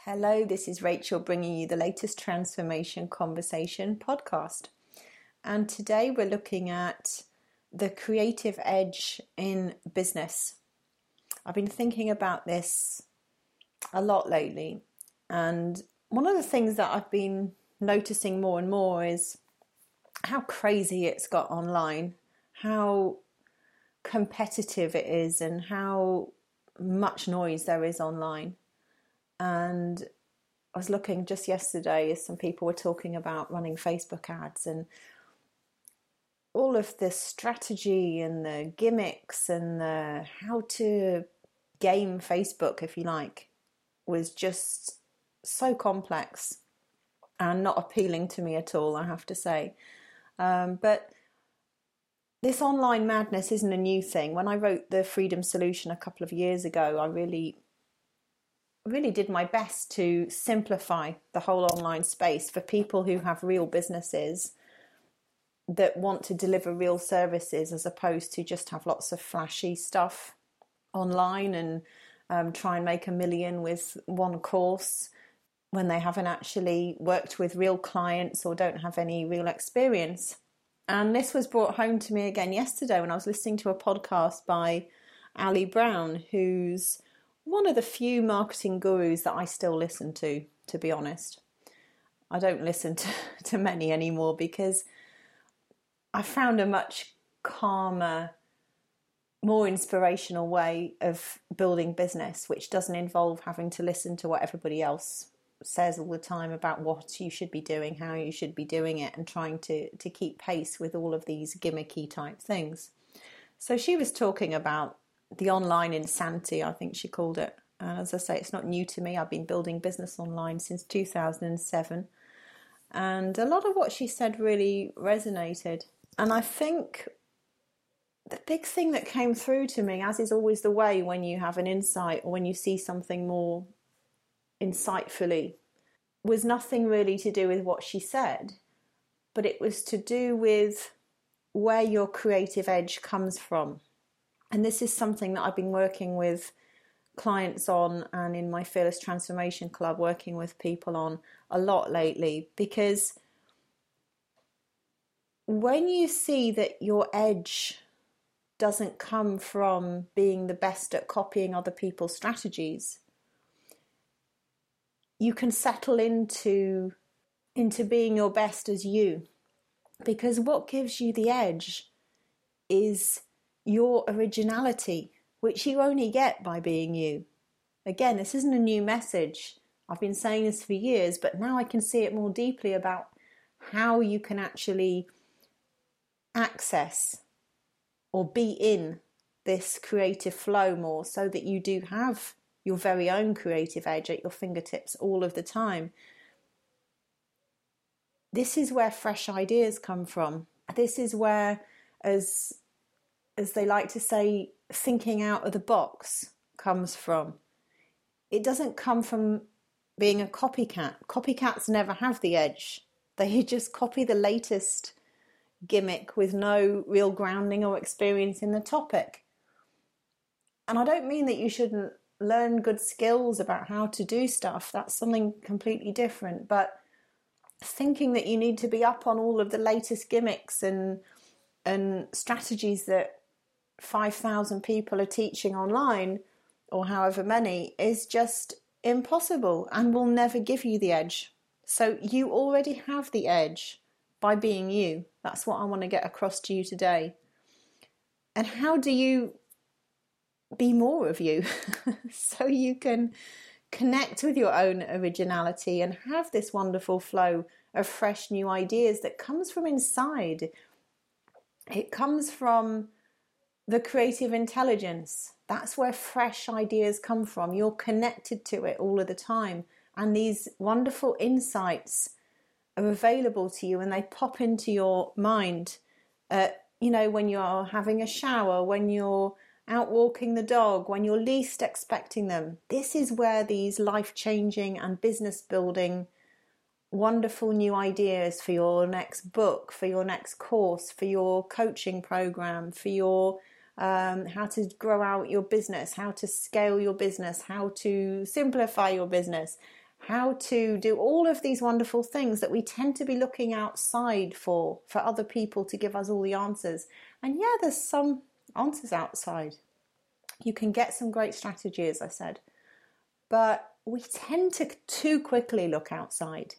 Hello, this is Rachel bringing you the latest Transformation Conversation podcast. And today we're looking at the creative edge in business. I've been thinking about this a lot lately. And one of the things that I've been noticing more and more is how crazy it's got online, how competitive it is, and how much noise there is online. And I was looking just yesterday as some people were talking about running Facebook ads and all of the strategy and the gimmicks and the how to game Facebook, if you like, was just so complex and not appealing to me at all, I have to say. But this online madness isn't a new thing. When I wrote the Freedom Solution a couple of years ago, I really did my best to simplify the whole online space for people who have real businesses that want to deliver real services as opposed to just have lots of flashy stuff online and try and make $1 million with one course when they haven't actually worked with real clients or don't have any real experience. And this was brought home to me again yesterday when I was listening to a podcast by Ali Brown, who's one of the few marketing gurus that I still listen to be honest. I don't listen to many anymore because I found a much calmer, more inspirational way of building business, which doesn't involve having to listen to what everybody else says all the time about what you should be doing, how you should be doing it, and trying to keep pace with all of these gimmicky type things. So she was talking about the online insanity, I think she called it. And as I say, it's not new to me. I've been building business online since 2007. And a lot of what she said really resonated. And I think the big thing that came through to me, as is always the way when you have an insight or when you see something more insightfully, was nothing really to do with what she said, but it was to do with where your creative edge comes from. And this is something that I've been working with clients on and in my Fearless Transformation Club working with people on a lot lately, because when you see that your edge doesn't come from being the best at copying other people's strategies, you can settle into being your best as you. Because what gives you the edge is your originality, which you only get by being you. Again, this isn't a new message. I've been saying this for years, but now I can see it more deeply about how you can actually access or be in this creative flow more so that you do have your very own creative edge at your fingertips all of the time. This is where fresh ideas come from. This is where, as they like to say, thinking out of the box comes from. It doesn't come from being a copycat. Copycats never have the edge. They just copy the latest gimmick with no real grounding or experience in the topic. And I don't mean that you shouldn't learn good skills about how to do stuff. That's something completely different. But thinking that you need to be up on all of the latest gimmicks and strategies that 5,000 people are teaching online, or however many, is just impossible and will never give you the edge. So you already have the edge by being you. That's what I want to get across to you today. And how do you be more of you so you can connect with your own originality and have this wonderful flow of fresh new ideas that comes from inside? It comes from the creative intelligence. That's where fresh ideas come from. You're connected to it all of the time. And these wonderful insights are available to you and they pop into your mind, when you're having a shower, when you're out walking the dog, when you're least expecting them. This is where these life-changing and business-building wonderful new ideas for your next book, for your next course, for your coaching program, for your how to grow out your business, how to scale your business, how to simplify your business, how to do all of these wonderful things that we tend to be looking outside for other people to give us all the answers. And yeah, there's some answers outside. You can get some great strategy, as I said, but we tend to too quickly look outside.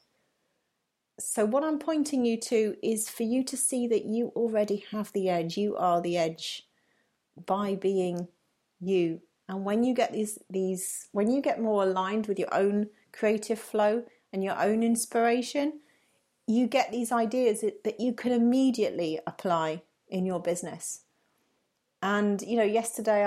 So what I'm pointing you to is for you to see that you already have the edge. You are the edge by being you. And when you get when you get more aligned with your own creative flow and your own inspiration, you get these ideas that you can immediately apply in your business. And, yesterday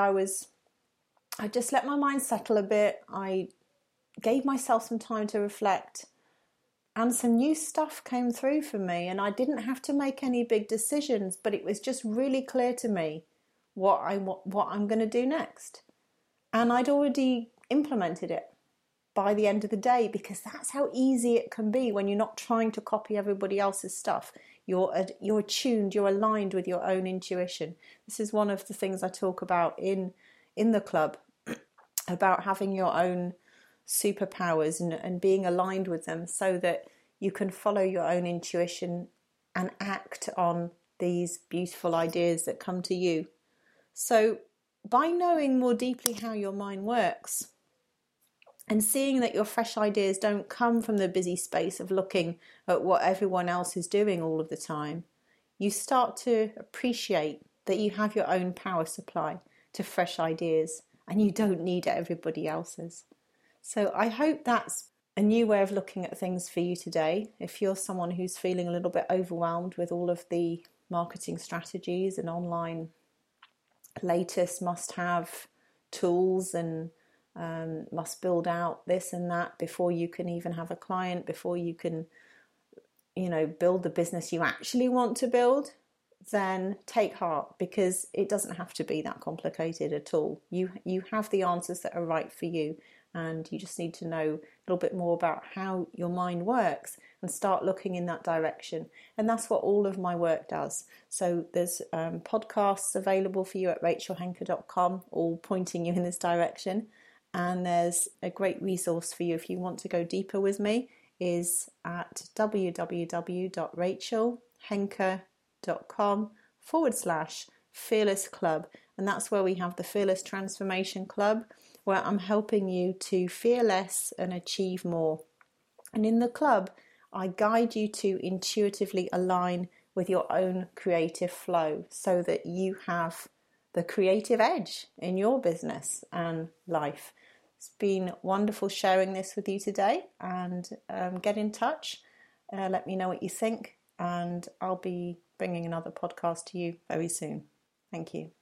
I just let my mind settle a bit. I gave myself some time to reflect, and some new stuff came through for me, and I didn't have to make any big decisions, but it was just really clear to me what I'm going to do next. And I'd already implemented it by the end of the day, because that's how easy it can be when you're not trying to copy everybody else's stuff. You're tuned, you're aligned with your own intuition. This is one of the things I talk about in the club, about having your own superpowers and being aligned with them so that you can follow your own intuition and act on these beautiful ideas that come to you. So by knowing more deeply how your mind works and seeing that your fresh ideas don't come from the busy space of looking at what everyone else is doing all of the time, you start to appreciate that you have your own power supply to fresh ideas and you don't need everybody else's. So I hope that's a new way of looking at things for you today. If you're someone who's feeling a little bit overwhelmed with all of the marketing strategies and online latest must-have tools and must build out this and that before you can even have a client, before you can, build the business you actually want to build, then take heart, because it doesn't have to be that complicated at all. You have the answers that are right for you, and you just need to know a little bit more about how your mind works and start looking in that direction. And that's what all of my work does. So there's podcasts available for you at rachelhenker.com, all pointing you in this direction. And there's a great resource for you if you want to go deeper with me, is at www.rachelhenker.com/Fearless Club. And that's where we have the Fearless Transformation Club, where I'm helping you to fear less and achieve more. And in the club, I guide you to intuitively align with your own creative flow so that you have the creative edge in your business and life. It's been wonderful sharing this with you today, and get in touch. Let me know what you think, and I'll be bringing another podcast to you very soon. Thank you.